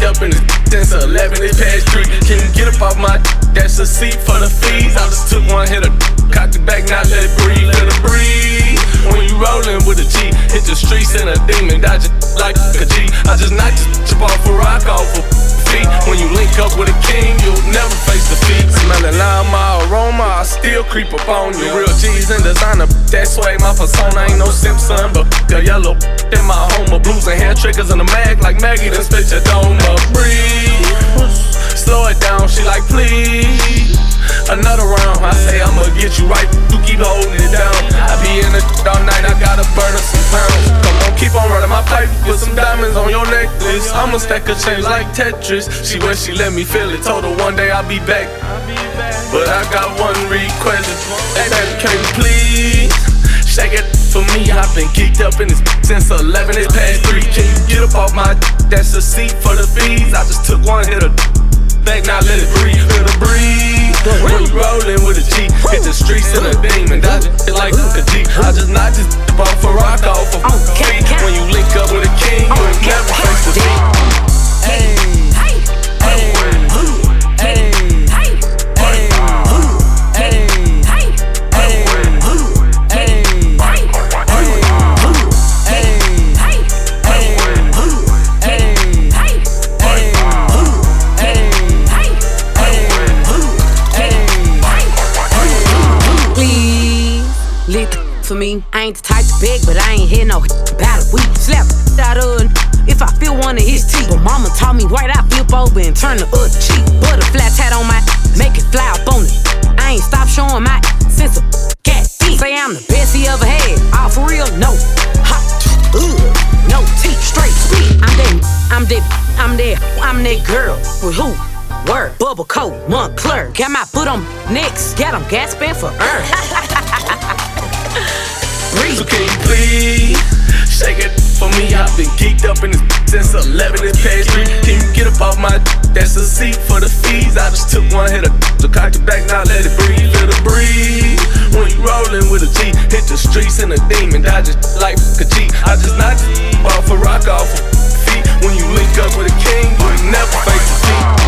up in the since 11, it's past 3. Can you get up off my that's a seat for the fees? I just took one hit of cock the back, now let it breathe, let it breathe. When you rollin' with a G, hit the streets in a demon, dodge it like a G. I just knocked this chip off a rock off a feet. When you link up with a king, you'll never face defeat. Smelling lime, my aroma, I still creep up on you. Real G's and designer, that's why my persona ain't no Simpson, but a yellow in my home, blues and hair triggers in the mag like Maggie, then spit your dome up. Breathe, slow it down, she like please. Another round, I say I'ma get you right, you keep holding it down. I be in the all night, I gotta burn up some pounds. Come on, keep on running my pipe, put some diamonds on your necklace. I'ma stack a change like Tetris. She wish she let me feel it, told her one day I'll be back. But I got one request, hey baby, can you please shake it for me? I've been geeked up in this since 11, it's past 3. Can you get up off my that's a seat for the fees? I just took one hit of back, now let it breathe, let it breathe. When you rollin' with a G, hit the streets in a demon, dodge it like a G. I just knocked this off a rock off a feet. When you link up with a king, you ain't never face defeat. Hey, hey, hey, hey, hey, for me, I ain't the type to beg, but I ain't hear no about it. We slap out of if I feel one of his teeth. But mama taught me right, I flip over and turn the other cheek. Put a flat tat on my, make it fly up on it. I ain't stop showing my sense of cat feet. Say I'm the best he ever had, all for real, no. Hot, no teeth, straight sweet. I'm that girl with who? Word, bubble coat, Montclair. Got my foot on next, got them gasping for earth. So can you please shake it for me? I've been geeked up in this since 11, it's past 3. Can you get up off my that's a seat for the fees? I just took one hit of so cock it back, now let it breathe, let it breathe. When you rollin' with a G, hit the streets in a demon, dodge it like a G. I just knocked it off a rock off a feet. When you link up with a king, you ain't never face defeat.